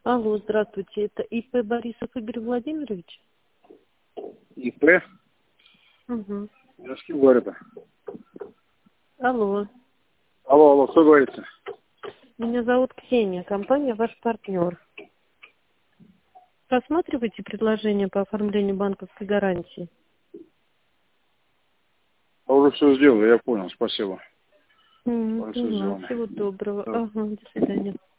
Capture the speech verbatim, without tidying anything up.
Алло, здравствуйте. Это ИП Борисов Игорь Владимирович? ИП? Угу. Я с кем говорю-то? Алло. Алло, алло, кто говорится? Меня зовут Ксения, компания «Ваш партнер». Рассматриваете предложение по оформлению банковской гарантии? Я уже все сделал, я понял, спасибо. М, Уже все поняла. сделано. Всего доброго. Да. Ага, до свидания.